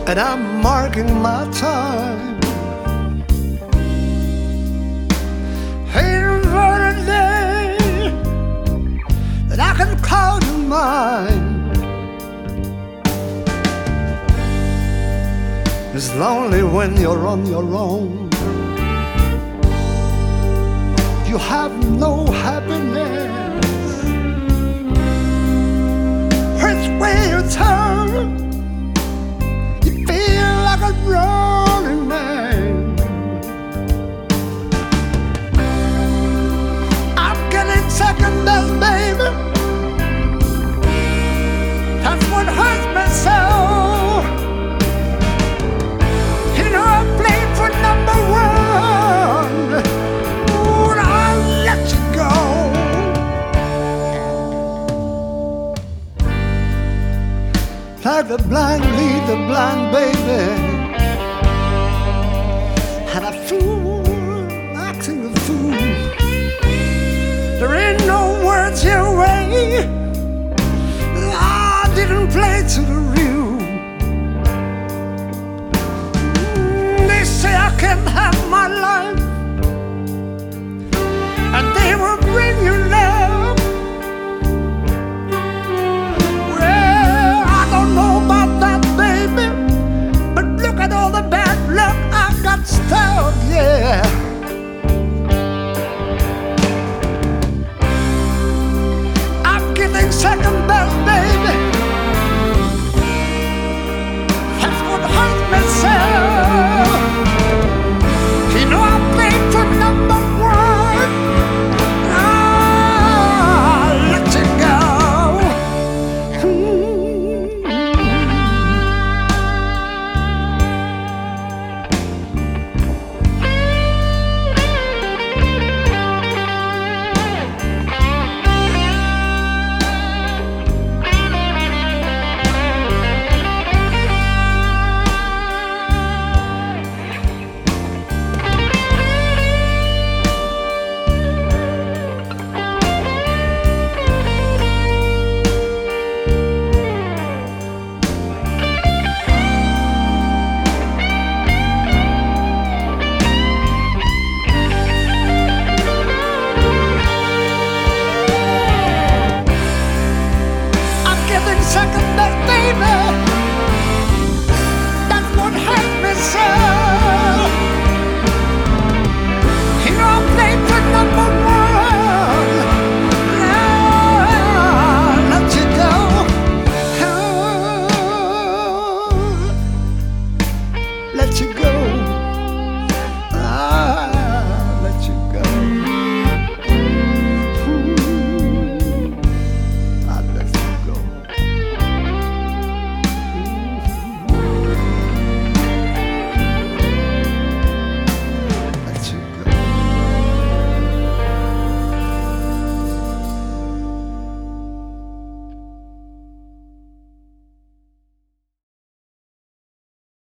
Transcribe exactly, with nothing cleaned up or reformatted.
and I'm marking my time. Waiting for the day that I can call you mine. It's lonely when you're on your own. You have no happiness. Which way you turn, you feel like a rolling man. I'm getting second best, baby. That's what hurts me so. You know I played for number one. Ooh, I'll let you go. Like the blind lead the blind, baby, and a fool acting a fool. There ain't no words your way. I didn't play to the real. They say I can have my life, and they will bring you love. Well, I don't know about that, baby, but look at all the bad luck I got stuck, yeah. I'm getting second best, baby. That's what hurts me so. You know I played for number one. I'll let you go. Second best, baby.